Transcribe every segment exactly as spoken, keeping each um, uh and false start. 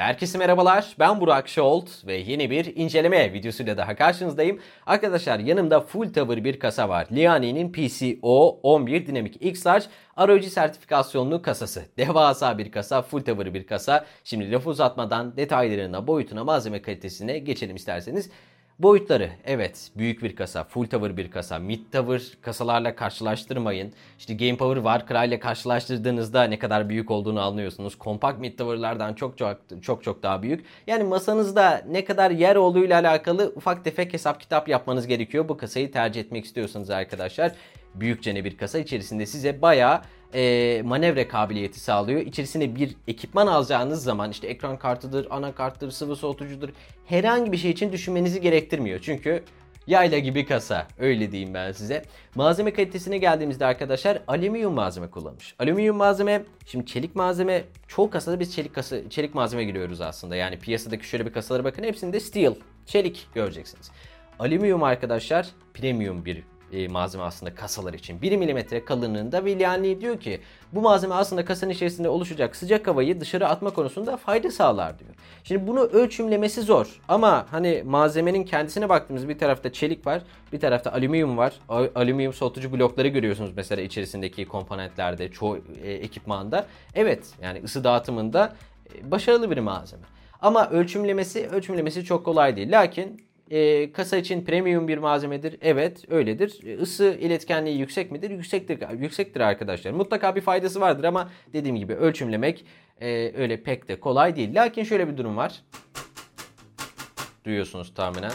Herkese merhabalar, ben Burak Şolt ve yeni bir inceleme videosuyla daha karşınızdayım. Arkadaşlar yanımda full tower bir kasa var. Liaone'nin P C O on bir Dynamic X-Large R O G sertifikasyonlu kasası. Devasa bir kasa, full tower bir kasa. Şimdi lafı uzatmadan detaylarına, boyutuna, malzeme kalitesine geçelim isterseniz. Boyutları, evet, büyük bir kasa, full tower bir kasa, mid tower kasalarla karşılaştırmayın. İşte Game Power Warcry ile karşılaştırdığınızda ne kadar büyük olduğunu anlıyorsunuz. Kompakt mid tower'lardan çok çok çok çok daha büyük. Yani masanızda ne kadar yer olduğuyla alakalı ufak tefek hesap kitap yapmanız gerekiyor. Bu kasayı tercih etmek istiyorsanız arkadaşlar. Büyükçe bir kasa içerisinde size bayağı e, manevra kabiliyeti sağlıyor. İçerisine bir ekipman alacağınız zaman işte ekran kartıdır, anakarttır, sıvı soğutucudur, herhangi bir şey için düşünmenizi gerektirmiyor. Çünkü yayla gibi kasa, öyle diyeyim ben size. Malzeme kalitesine geldiğimizde arkadaşlar alüminyum malzeme kullanmış. Alüminyum malzeme, şimdi çelik malzeme, çoğu kasada biz çelik kasa, çelik malzeme giriyoruz aslında. Yani piyasadaki şöyle bir kasalara bakın, hepsinde steel, çelik göreceksiniz. Alüminyum arkadaşlar premium bir E, malzeme aslında kasalar için. bir milimetre kalınlığında ve Liaone diyor ki bu malzeme aslında kasanın içerisinde oluşacak sıcak havayı dışarı atma konusunda fayda sağlar diyor. Şimdi bunu ölçümlemesi zor ama hani malzemenin kendisine baktığımız bir tarafta çelik var, bir tarafta alüminyum var. A- alüminyum soğutucu blokları görüyorsunuz mesela içerisindeki komponentlerde, çoğu e, ekipmanda. Evet, yani ısı dağıtımında e, başarılı bir malzeme. Ama ölçümlemesi ölçümlemesi çok kolay değil. Lakin E, kasa için premium bir malzemedir. Evet, öyledir. E, ısı iletkenliği yüksek midir? Yüksektir, yüksektir arkadaşlar. Mutlaka bir faydası vardır ama dediğim gibi ölçümlemek e, öyle pek de kolay değil. Lakin şöyle bir durum var. Duyuyorsunuz tahminen.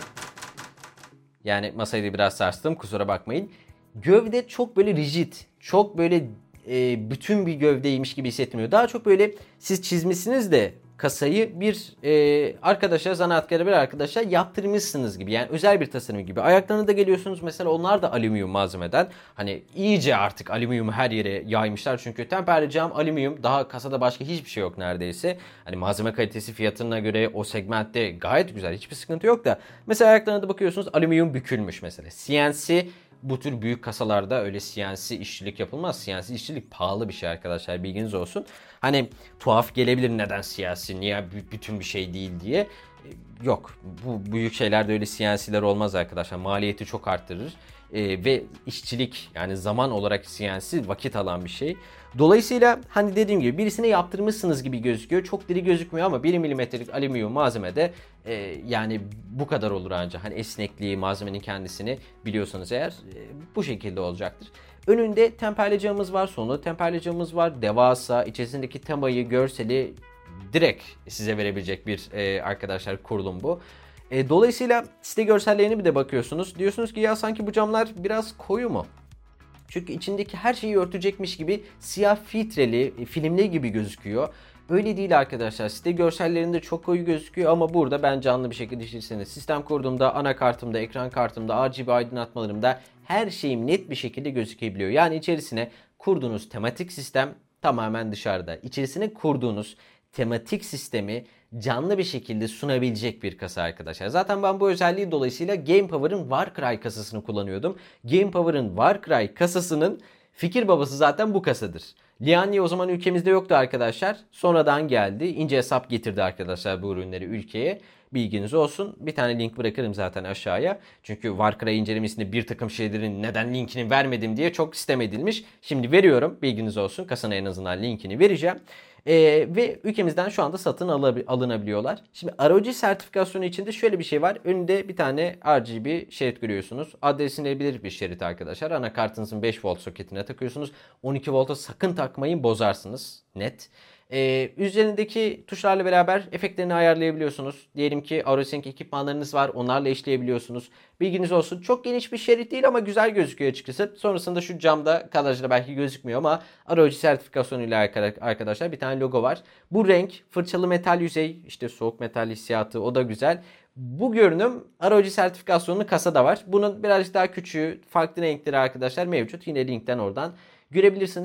Yani masayı da biraz sarstım, kusura bakmayın. Gövde çok böyle rigid, çok böyle e, bütün bir gövdeymiş gibi hissetmiyor. Daha çok böyle siz çizmişsiniz de kasayı bir e, arkadaşa, zanaatkara bir arkadaşa yaptırmışsınız gibi. Yani özel bir tasarım gibi. Ayaklarına da geliyorsunuz mesela, onlar da alüminyum malzemeden. Hani iyice artık alüminyumu her yere yaymışlar. Çünkü temperli cam, alüminyum, daha kasada başka hiçbir şey yok neredeyse. Hani malzeme kalitesi fiyatına göre o segmentte gayet güzel. Hiçbir sıkıntı yok da. Mesela ayaklarına da bakıyorsunuz, alüminyum bükülmüş mesela. C N C, bu tür büyük kasalarda öyle C N C işçilik yapılmaz. C N C işçilik pahalı bir şey arkadaşlar, bilginiz olsun. Hani tuhaf gelebilir, neden C N C, niye bütün bir şey değil diye. Yok, bu büyük şeylerde öyle C N C'ler olmaz arkadaşlar. Maliyeti çok arttırır. Ee, ve işçilik, yani zaman olarak C N C vakit alan bir şey. Dolayısıyla hani dediğim gibi birisine yaptırmışsınız gibi gözüküyor. Çok diri gözükmüyor ama bir milimetrelik alüminyum malzemede e, yani bu kadar olur ancak. Hani esnekliği, malzemenin kendisini biliyorsanız eğer e, bu şekilde olacaktır. Önünde temperli camımız var, sonunda temperli camımız var. Devasa, içerisindeki temayı, görseli direkt size verebilecek bir e, arkadaşlar kurulum bu. E, dolayısıyla site görsellerine bir de bakıyorsunuz. Diyorsunuz ki ya sanki bu camlar biraz koyu mu? Çünkü içindeki her şeyi örtecekmiş gibi siyah filtreli, filmli gibi gözüküyor. Öyle değil arkadaşlar. Site görsellerinde çok koyu gözüküyor ama burada ben canlı bir şekilde işletirseniz, sistem kurduğumda, anakartımda, ekran kartımda, R G B aydınlatmalarımda her şeyim net bir şekilde gözükebiliyor. Yani içerisine kurduğunuz tematik sistem tamamen dışarıda. İçerisine kurduğunuz tematik sistemi canlı bir şekilde sunabilecek bir kasa arkadaşlar. Zaten ben bu özelliği dolayısıyla Game Power'ın Warcry kasasını kullanıyordum. Game Power'ın Warcry kasasının fikir babası zaten bu kasadır. Liaone o zaman ülkemizde yoktu arkadaşlar. Sonradan geldi. İnce hesap getirdi arkadaşlar bu ürünleri ülkeye. Bilginiz olsun. Bir tane link bırakırım zaten aşağıya. Çünkü Warcry incelemesinde bir takım şeylerin neden linkini vermedim diye çok sistem edilmiş. Şimdi veriyorum. Bilginiz olsun. Kasanın en azından linkini vereceğim. Ee, ve ülkemizden şu anda satın alab- alınabiliyorlar. Şimdi R O G sertifikasyonu içinde şöyle bir şey var. Önünde bir tane R G B şerit görüyorsunuz. Adresilebilir bir şerit arkadaşlar. Anakartınızın beş volt soketine takıyorsunuz. on iki volta sakın takmayın, bozarsınız. Net. Ee, üzerindeki tuşlarla beraber efektlerini ayarlayabiliyorsunuz. Diyelim ki AutoSync ekipmanlarınız var, onlarla işleyebiliyorsunuz. Bilginiz olsun. Çok geniş bir şerit değil ama güzel gözüküyor açıkçası. Sonrasında şu camda kadrajda belki gözükmüyor ama R O G sertifikasyonuyla arkadaşlar bir tane logo var. Bu renk, fırçalı metal yüzey, işte soğuk metal hissiyatı, o da güzel. Bu görünüm R O G sertifikasyonlu kasada var. Bunun birazcık daha küçüğü, farklı renkleri arkadaşlar mevcut. Yine linkten oradan görebilirsiniz.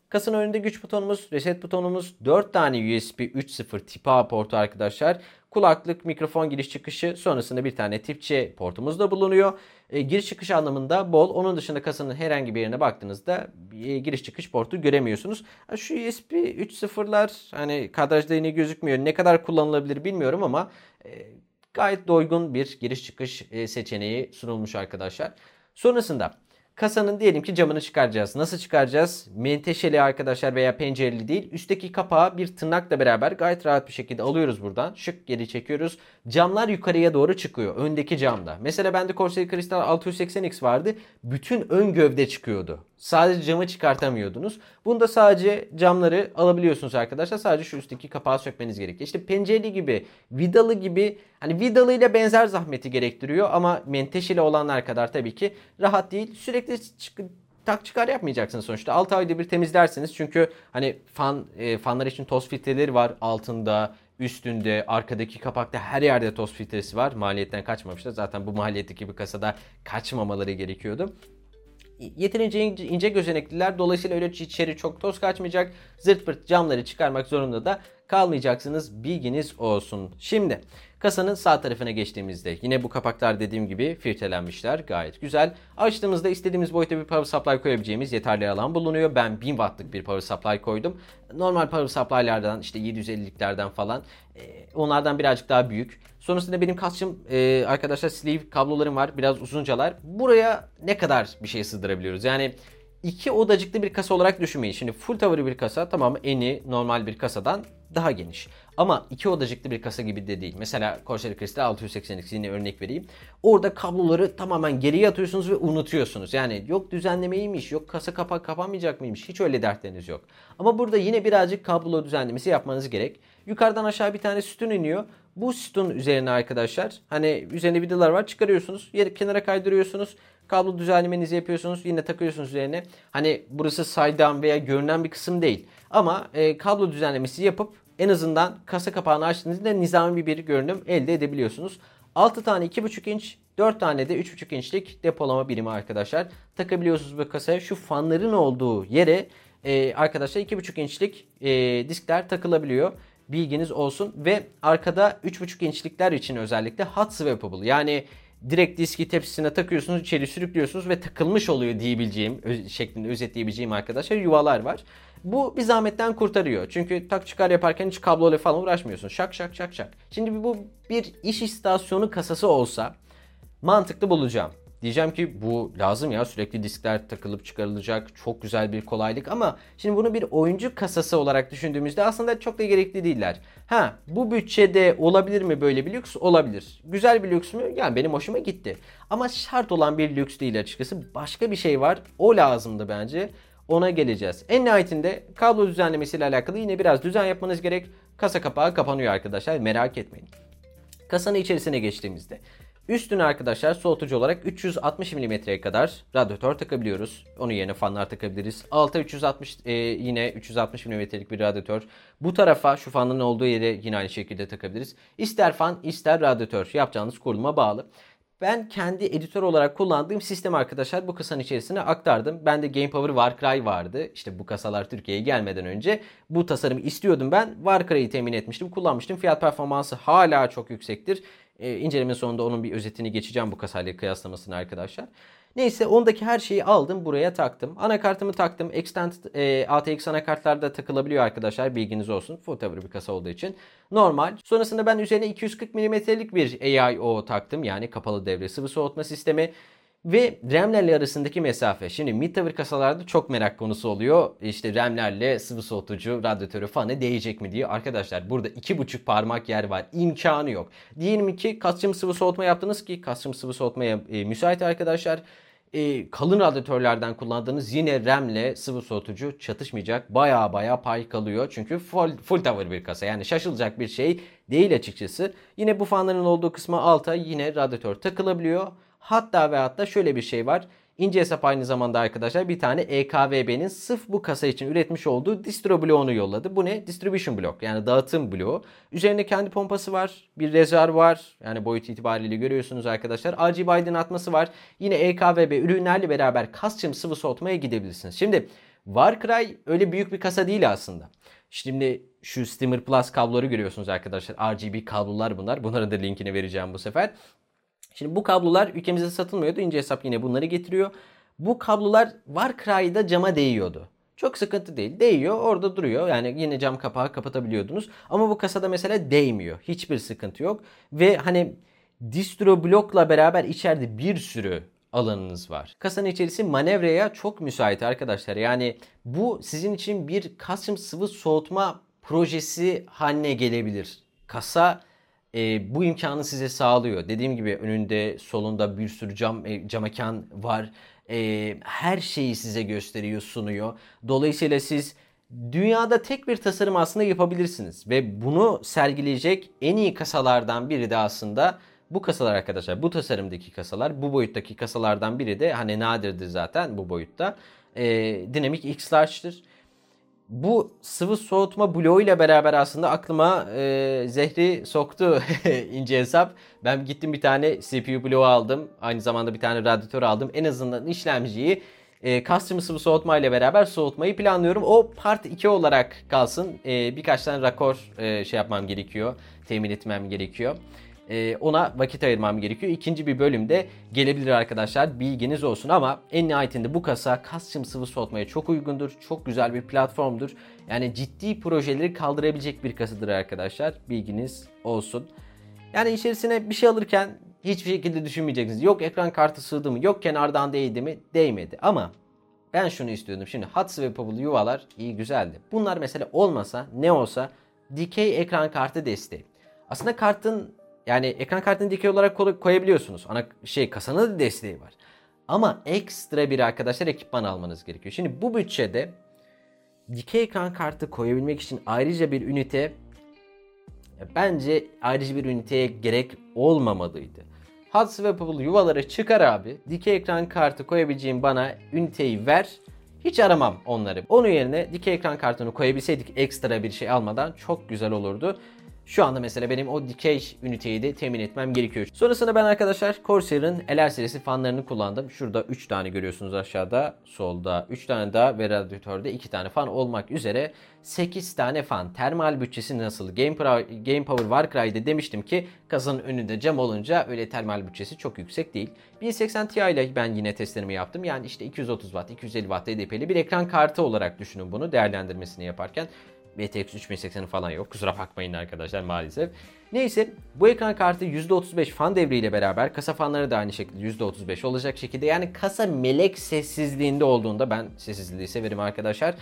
Kasanın önünde güç butonumuz, reset butonumuz, dört tane U S B üç nokta sıfır tip A portu arkadaşlar. Kulaklık, mikrofon giriş çıkışı, sonrasında bir tane tip C portumuz da bulunuyor. E, giriş çıkış anlamında bol. Onun dışında kasanın herhangi bir yerine baktığınızda e, giriş çıkış portu göremiyorsunuz. Ha, şu U S B üç nokta sıfırlar hani kadrajda yine gözükmüyor. Ne kadar kullanılabilir bilmiyorum ama e, gayet doygun bir giriş çıkış e, seçeneği sunulmuş arkadaşlar. Sonrasında kasanın diyelim ki camını çıkaracağız. Nasıl çıkaracağız? Menteşeli arkadaşlar veya pencereli değil. Üstteki kapağı bir tırnakla beraber gayet rahat bir şekilde alıyoruz buradan. Şık geri çekiyoruz. Camlar yukarıya doğru çıkıyor. Öndeki camda. Mesela bende Corsair Crystal altı yüz seksen X vardı. Bütün ön gövde çıkıyordu. Sadece camı çıkartamıyordunuz. Bunda sadece camları alabiliyorsunuz arkadaşlar. Sadece şu üstteki kapağı sökmeniz gerekiyor. İşte pencereli gibi, vidalı gibi, hani vidalı ile benzer zahmeti gerektiriyor ama menteşeli olanlar kadar tabii ki rahat değil. Sürekli çık- tak çıkar yapmayacaksınız sonuçta. altı ayda bir temizlersiniz. Çünkü hani fan e, fanlar için toz filtreleri var altında, üstünde, arkadaki kapakta her yerde toz filtresi var. Maliyetten kaçmamışlar. Zaten bu maliyetteki bir kasada kaçmamaları gerekiyordu. Yeterince ince, ince gözenekliler. Dolayısıyla öyle içeri çok toz kaçmayacak. Zırt pırt camları çıkarmak zorunda da kalmayacaksınız. Bilginiz olsun. Şimdi kasanın sağ tarafına geçtiğimizde yine bu kapaklar dediğim gibi filtrelenmişler. Gayet güzel. Açtığımızda istediğimiz boyutta bir power supply koyabileceğimiz yeterli alan bulunuyor. Ben bin wattlık bir power supply koydum. Normal power supply'lardan işte yedi yüz elliliklerden falan onlardan birazcık daha büyük. Sonrasında benim kasçım e, arkadaşlar sleeve kablolarım var. Biraz uzuncalar. Buraya ne kadar bir şey sığdırabiliyoruz? Yani iki odacıklı bir kasa olarak düşünmeyin. Şimdi full tower bir kasa tamam eni normal bir kasadan daha geniş. Ama iki odacıklı bir kasa gibi de değil. Mesela Corsair Crystal altı yüz seksen X yine örnek vereyim. Orada kabloları tamamen geriye atıyorsunuz ve unutuyorsunuz. Yani yok düzenlemeymiş, yok kasa kapak kapanmayacak mıymış. Hiç öyle dertleriniz yok. Ama burada yine birazcık kablo düzenlemesi yapmanız gerek. Yukarıdan aşağı bir tane sütun iniyor. Bu sütun üzerine arkadaşlar hani üzerinde vidalar var, çıkarıyorsunuz. Yeri kenara kaydırıyorsunuz. Kablo düzenlemenizi yapıyorsunuz. Yine takıyorsunuz üzerine. Hani burası saydam veya görünen bir kısım değil. Ama e, kablo düzenlemesi yapıp en azından kasa kapağını açtığınızda nizami bir görünüm elde edebiliyorsunuz. altı tane iki buçuk inç, dört tane de üç buçuk inçlik depolama birimi arkadaşlar. Takabiliyorsunuz bu kasaya. Şu fanların olduğu yere e, arkadaşlar iki buçuk inçlik e, diskler takılabiliyor. Bilginiz olsun. Ve arkada üç buçuk inçlikler için özellikle hot swappable. Yani direkt diski tepsisine takıyorsunuz, içeri sürüklüyorsunuz ve takılmış oluyor diyebileceğim, öz, şeklinde özetleyebileceğim arkadaşlar yuvalar var. Bu bir zahmetten kurtarıyor. Çünkü tak çıkar yaparken hiç kabloyla falan uğraşmıyorsunuz. Şak şak şak şak. Şimdi bu bir iş istasyonu kasası olsa mantıklı bulacağım. Diyeceğim ki bu lazım ya, sürekli diskler takılıp çıkarılacak, çok güzel bir kolaylık ama şimdi bunu bir oyuncu kasası olarak düşündüğümüzde aslında çok da gerekli değiller. Ha, bu bütçede olabilir mi böyle bir lüks? Olabilir. Güzel bir lüks mü? Yani benim hoşuma gitti. Ama şart olan bir lüks değil açıkçası. Başka bir şey var. O lazımdı bence. Ona geleceğiz. En nihayetinde kablo düzenlemesiyle alakalı yine biraz düzen yapmanız gerek. Kasa kapağı kapanıyor arkadaşlar. Merak etmeyin. Kasanın içerisine geçtiğimizde üstüne arkadaşlar soğutucu olarak üç yüz altmış milimetreye kadar radyatör takabiliyoruz. Onun yerine fanlar takabiliriz. Alta üç yüz altmış e, yine üç yüz altmış milimetrelik bir radyatör. Bu tarafa şu fanın olduğu yere yine aynı şekilde takabiliriz. İster fan ister radyatör, yapacağınız kuruluma bağlı. Ben kendi editör olarak kullandığım sistem arkadaşlar bu kasanın içerisine aktardım. Bende Game Power Warcry vardı. İşte bu kasalar Türkiye'ye gelmeden önce bu tasarımı istiyordum ben. Warcry'yi temin etmiştim, kullanmıştım. Fiyat performansı hala çok yüksektir. Ee, incelemenin sonunda onun bir özetini geçeceğim bu kasayla kıyaslamasını arkadaşlar. Neyse ondaki her şeyi aldım buraya taktım. Anakartımı taktım. Extend e, A T X anakartlar da takılabiliyor arkadaşlar, bilginiz olsun. Full tower bir kasa olduğu için. Normal. Sonrasında ben üzerine iki yüz kırk milimetrelik bir A I O taktım. Yani kapalı devre sıvı soğutma sistemi. Ve RAM'lerle arasındaki mesafe. Şimdi mid tower kasalarda çok merak konusu oluyor. İşte RAM'lerle sıvı soğutucu, radyatörü fanı değecek mi diye. Arkadaşlar burada iki buçuk parmak yer var. İmkanı yok. Diyelim ki custom sıvı soğutma yaptınız ki custom sıvı soğutmaya e, müsait arkadaşlar. E, kalın radyatörlerden kullandığınız yine RAM'le sıvı soğutucu çatışmayacak. Baya baya pay kalıyor. Çünkü full, full tower bir kasa. Yani şaşılacak bir şey değil açıkçası. Yine bu fanların olduğu kısma alta yine radyatör takılabiliyor. Hatta ve hatta şöyle bir şey var. İnce hesap aynı zamanda arkadaşlar bir tane E K V B'nin sırf bu kasa için üretmiş olduğu distro bloğunu yolladı. Bu ne? Distribution block, yani dağıtım bloğu. Üzerinde kendi pompası var. Bir rezerv var. Yani boyut itibariyle görüyorsunuz arkadaşlar. R G B aydınlatması var. Yine E K V B ürünlerle beraber custom sıvı soğutmaya gidebilirsiniz. Şimdi Warcry öyle büyük bir kasa değil aslında. Şimdi şu Steamer Plus kabloları görüyorsunuz arkadaşlar. R G B kablolar bunlar. Bunların da linkini vereceğim bu sefer. Şimdi bu kablolar ülkemizde satılmıyordu. İnce Hesap yine bunları getiriyor. Bu kablolar Warcry'da cama değiyordu. Çok sıkıntı değil. Değiyor, orada duruyor. Yani yine cam kapağı kapatabiliyordunuz. Ama bu kasada mesela değmiyor. Hiçbir sıkıntı yok. Ve hani distro blokla beraber içeride bir sürü alanınız var. Kasanın içerisi manevraya çok müsait arkadaşlar. Yani bu sizin için bir custom sıvı soğutma projesi haline gelebilir. Kasa e, bu imkanı size sağlıyor. Dediğim gibi önünde, solunda bir sürü cam e, cam mekan var. E, her şeyi size gösteriyor, sunuyor. Dolayısıyla siz dünyada tek bir tasarım aslında yapabilirsiniz. Ve bunu sergileyecek en iyi kasalardan biri de aslında bu kasalar arkadaşlar. Bu tasarımdaki kasalar, bu boyuttaki kasalardan biri de hani nadirdir zaten bu boyutta. E, Dynamic X-Large'dır. Bu sıvı soğutma bloğu ile beraber aslında aklıma e, zehri soktu ince hesap. Ben gittim bir tane C P U bloğu aldım. Aynı zamanda bir tane radyatör aldım. En azından işlemciyi e, custom sıvı soğutma ile beraber soğutmayı planlıyorum. O part iki olarak kalsın. E, birkaç tane rakor e, şey yapmam gerekiyor. Temin etmem gerekiyor. Ona vakit ayırmam gerekiyor. İkinci bir bölümde gelebilir arkadaşlar. Bilginiz olsun ama en nihayetinde bu kasa custom sıvı soğutmaya çok uygundur. Çok güzel bir platformdur. Yani ciddi projeleri kaldırabilecek bir kasadır arkadaşlar. Bilginiz olsun. Yani içerisine bir şey alırken hiçbir şekilde düşünmeyeceksiniz. Yok ekran kartı sığdı mı? Yok kenardan değdi mi? Değmedi. Ama ben şunu istiyordum. Şimdi hot swappable yuvalar iyi güzeldi. Bunlar mesela olmasa ne olsa dikey ekran kartı desteği. Aslında kartın yani ekran kartını dikey olarak koyabiliyorsunuz. Ana şey kasanın da desteği var. Ama ekstra bir arkadaşlar ekipman almanız gerekiyor. Şimdi bu bütçede dikey ekran kartı koyabilmek için ayrıca bir ünite bence ayrıca bir üniteye gerek olmamalıydı. Hot swappable yuvaları çıkar abi. Dikey ekran kartı koyabileceğim bana üniteyi ver. Hiç aramam onları. Onun yerine dikey ekran kartını koyabilseydik ekstra bir şey almadan çok güzel olurdu. Şu anda mesela benim o dikey üniteyi de temin etmem gerekiyor. Sonrasında ben arkadaşlar Corsair'ın L R serisi fanlarını kullandım. Şurada üç tane görüyorsunuz aşağıda. Solda üç tane daha ve radyatörde iki tane fan olmak üzere sekiz tane fan. Termal bütçesi nasıl? Game, Game Power Warcry'de demiştim ki kasanın önünde cam olunca öyle termal bütçesi çok yüksek değil. bin seksen Ti ile ben yine testlerimi yaptım. Yani işte iki yüz otuz watt, iki yüz elli watt D D P'li bir ekran kartı olarak düşünün bunu değerlendirmesini yaparken. R T X üç bin sekseni falan yok. Kusura bakmayın arkadaşlar maalesef. Neyse bu ekran kartı yüzde otuz beş fan devriyle beraber kasa fanları da aynı şekilde yüzde otuz beş olacak şekilde. Yani kasa melek sessizliğinde olduğunda ben sessizliği severim arkadaşlar.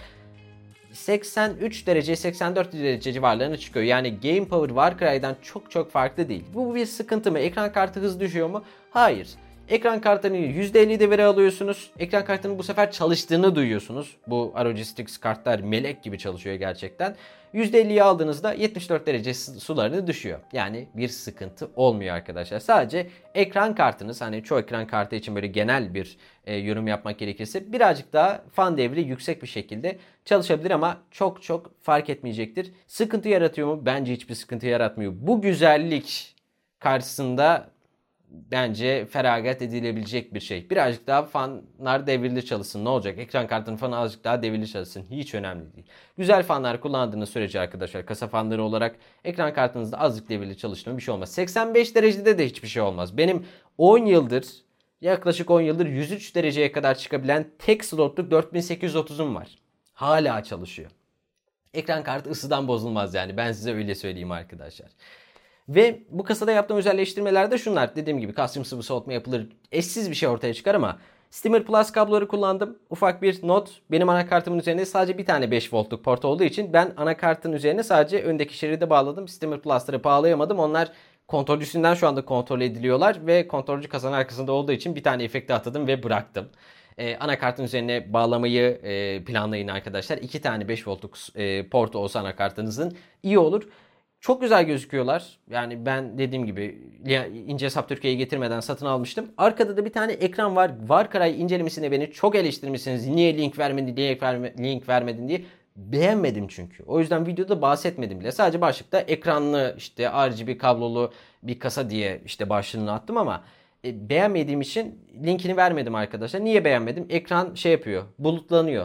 seksen üç derece seksen dört derece civarlarına çıkıyor. Yani Game Power Warcry'den çok çok farklı değil. Bu bir sıkıntı mı? Ekran kartı hız düşüyor mu? Hayır. Ekran kartını yüzde elli de veri alıyorsunuz. Ekran kartının bu sefer çalıştığını duyuyorsunuz. Bu R O G Strix kartlar melek gibi çalışıyor gerçekten. yüzde elliyi aldığınızda yetmiş dört derece sularını düşüyor. Yani bir sıkıntı olmuyor arkadaşlar. Sadece ekran kartınız, hani çoğu ekran kartı için böyle genel bir e, yorum yapmak gerekirse birazcık daha fan devri yüksek bir şekilde çalışabilir ama çok çok fark etmeyecektir. Sıkıntı yaratıyor mu? Bence hiçbir sıkıntı yaratmıyor. Bu güzellik karşısında bence feragat edilebilecek bir şey. Birazcık daha fanlar devirli çalışsın. Ne olacak? Ekran kartının fanı azıcık daha devirli çalışsın. Hiç önemli değil. Güzel fanlar kullandığınız sürece arkadaşlar kasa fanları olarak ekran kartınızda azıcık devirli çalıştığında bir şey olmaz. seksen beş derecede de hiçbir şey olmaz. Benim on yıldır yaklaşık on yıldır yüz üç dereceye kadar çıkabilen tek slotluk dört bin sekiz yüz otuzum var. Hala çalışıyor. Ekran kartı ısıdan bozulmaz yani. Ben size öyle söyleyeyim arkadaşlar. Ve bu kasada yaptığım özelleştirmeler de şunlar. Dediğim gibi custom sıvı soğutma yapılır. Eşsiz bir şey ortaya çıkar ama Steamer Plus kabloları kullandım. Ufak bir not. Benim anakartımın üzerinde sadece bir tane beş voltluk port olduğu için ben anakartın üzerine sadece öndeki şeride bağladım. Steamer Plus'ları bağlayamadım. Onlar kontrolcüsünden şu anda kontrol ediliyorlar ve kontrolcü kasanın arkasında olduğu için bir tane efekti atadım ve bıraktım. Ee, anakartın üzerine bağlamayı e, planlayın arkadaşlar. iki tane beş voltluk e, portu olsa anakartınızın iyi olur. Çok güzel gözüküyorlar. Yani ben dediğim gibi ince hesap Türkiye'ye getirmeden satın almıştım. Arkada da bir tane ekran var. Warcry incelemesine beni çok eleştirmişsiniz. Niye link vermedin, niye link vermedin diye. Beğenmedim çünkü. O yüzden videoda bahsetmedim bile. Sadece başlıkta ekranlı işte R G B kablolu bir kasa diye işte başlığını attım ama e, beğenmediğim için linkini vermedim arkadaşlar. Niye beğenmedim? Ekran şey yapıyor, bulutlanıyor.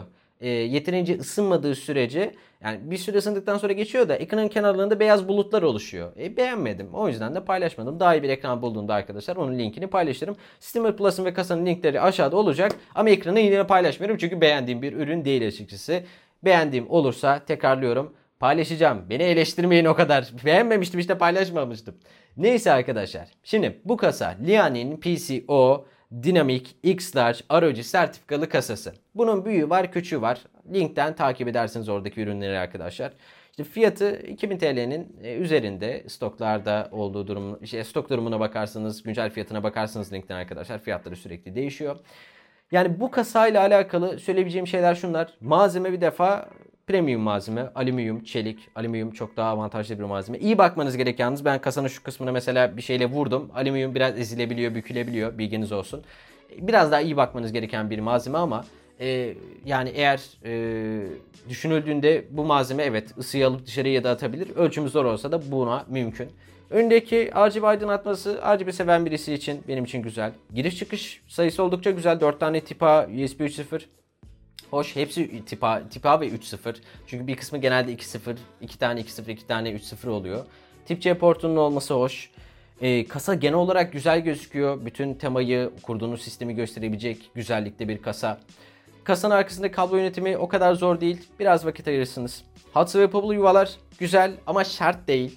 e, yeterince ısınmadığı sürece, yani bir süre ısındıktan sonra geçiyor da ekranın kenarlarında beyaz bulutlar oluşuyor. E, beğenmedim. O yüzden de paylaşmadım. Daha iyi bir ekran bulduğumda arkadaşlar onun linkini paylaşırım. Steamer Plus'ın ve kasanın linkleri aşağıda olacak. Ama ekranı yine paylaşmıyorum çünkü beğendiğim bir ürün değil açıkçası. Beğendiğim olursa tekrarlıyorum, paylaşacağım. Beni eleştirmeyin o kadar. Beğenmemiştim işte, paylaşmamıştım. Neyse arkadaşlar. Şimdi bu kasa Liaoning P C O Dynamic X-Large R O G sertifikalı kasası. Bunun büyüğü var, küçüğü var. Linkten takip edersiniz oradaki ürünleri arkadaşlar. İşte fiyatı iki bin T L'nin üzerinde, stoklarda olduğu durum, işte stok durumuna bakarsanız, güncel fiyatına bakarsanız linkten arkadaşlar, fiyatları sürekli değişiyor. Yani bu kasayla alakalı söyleyebileceğim şeyler şunlar. Malzeme bir defa premium malzeme. Alüminyum, çelik. Alüminyum çok daha avantajlı bir malzeme. İyi bakmanız gereken yalnız, ben kasanın şu kısmına mesela bir şeyle vurdum. Alüminyum biraz ezilebiliyor, bükülebiliyor. Bilginiz olsun. Biraz daha iyi bakmanız gereken bir malzeme ama e, yani eğer e, düşünüldüğünde bu malzeme evet ısıyı alıp dışarıya da atabilir. Ölçümü zor olsa da buna mümkün. Öndeki R G B aydınlatması, R G B seven birisi için benim için güzel. Giriş çıkış sayısı oldukça güzel. dört tane tip A, U S B üç nokta sıfır. Hoş, hepsi tip A, tip A ve üç nokta sıfır. Çünkü bir kısmı genelde iki nokta sıfır, iki tane iki nokta sıfır, iki tane üç nokta sıfır oluyor. Tip C portunun olması hoş. Ee, kasa genel olarak güzel gözüküyor. Bütün temayı, kurduğunuz sistemi gösterebilecek güzellikte bir kasa. Kasanın arkasında kablo yönetimi o kadar zor değil. Biraz vakit ayırırsınız. Hot swappable yuvalar güzel ama şart değil.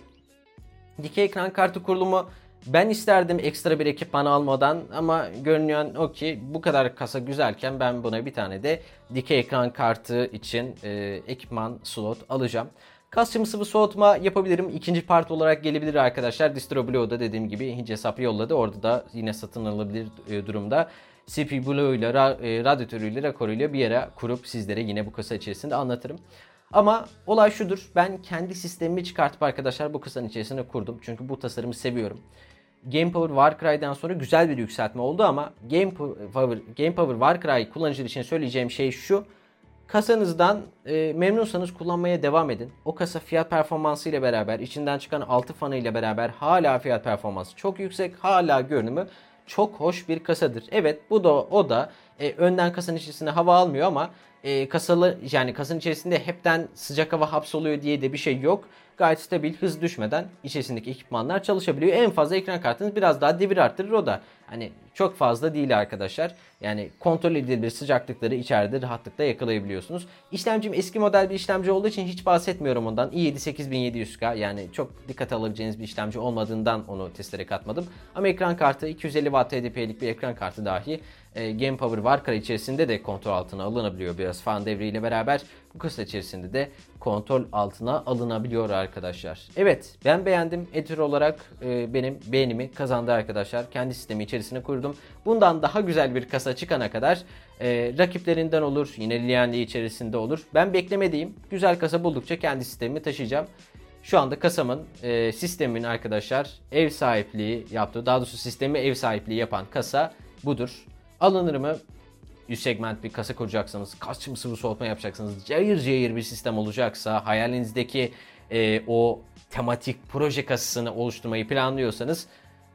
Dikey ekran kartı kurulumu ben isterdim ekstra bir ekipman almadan, ama görünüyor o ki bu kadar kasa güzelken ben buna bir tane de dikey ekran kartı için e, ekipman slot alacağım. Custom sıvı soğutma yapabilirim. İkinci part olarak gelebilir arkadaşlar. DistroBlue'da dediğim gibi Hint hesabı yolladı. Orada da yine satın alabilir e, durumda. C P Blue ile, ra- e, radyatörüyle, rakoruyla bir yere kurup sizlere yine bu kasa içerisinde anlatırım. Ama olay şudur. Ben kendi sistemimi çıkartıp arkadaşlar bu kasanın içerisine kurdum. Çünkü bu tasarımı seviyorum. Game Power Warcry'den sonra güzel bir yükseltme oldu ama Game Power, Game Power Warcry kullanıcılar için söyleyeceğim şey şu. Kasanızdan e, memnunsanız kullanmaya devam edin. O kasa fiyat performansı ile beraber, içinden çıkan altı fanı ile beraber hala fiyat performansı çok yüksek. Hala görünümü çok hoş bir kasadır. Evet, bu da o da e, önden kasanın içerisine hava almıyor ama e, kasalı, yani kasanın içerisinde hepten sıcak hava hapsoluyor diye de bir şey yok. Gayet stabil, hız düşmeden içerisindeki ekipmanlar çalışabiliyor. En fazla ekran kartınız biraz daha devir arttırır, o da hani çok fazla değil arkadaşlar. Yani kontrol edilebilir sıcaklıkları içeride rahatlıkla yakalayabiliyorsunuz. İşlemcim eski model bir işlemci olduğu için hiç bahsetmiyorum ondan. i yedi sekiz bin yedi yüz K, yani çok dikkate alabileceğiniz bir işlemci olmadığından onu testlere katmadım. Ama ekran kartı iki yüz elli watt T D Pi'lik bir ekran kartı dahi e, Game Power Warcry içerisinde de kontrol altına alınabiliyor. Biraz fan devriyle beraber bu kasa içerisinde de kontrol altına alınabiliyor arkadaşlar. Evet, ben beğendim. Editör olarak e, benim beğenimi kazandı arkadaşlar. Kendi sistemi içerisine kurdum. Bundan daha güzel bir kasa çıkana kadar e, rakiplerinden olur. Yine Liaoning içerisinde olur. Ben beklemediğim güzel kasa buldukça kendi sistemimi taşıyacağım. Şu anda kasamın, e, sistemin arkadaşlar ev sahipliği yaptığı, daha doğrusu sistemi ev sahipliği yapan kasa budur. Alınır mı? Üst segment bir kasa kuracaksanız, custom sıvı soğutma yapacaksanız, cayır cayır bir sistem olacaksa, hayalinizdeki e, o tematik proje kasasını oluşturmayı planlıyorsanız,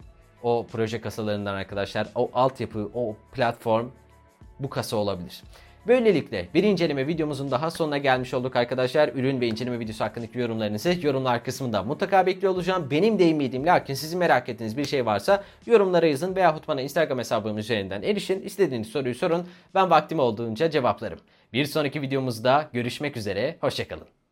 o proje kasalarından arkadaşlar, o altyapı, o platform bu kasa olabilir. Böylelikle bir inceleme videomuzun daha sonuna gelmiş olduk arkadaşlar. Ürün ve inceleme videosu hakkındaki yorumlarınızı yorumlar kısmında mutlaka bekliyor olacağım. Benim değinmediğim lakin sizin merak ettiğiniz bir şey varsa yorumlara yazın veyahut bana Instagram hesabım üzerinden erişin. İstediğiniz soruyu sorun. Ben vaktim olduğunca cevaplarım. Bir sonraki videomuzda görüşmek üzere. Hoşçakalın.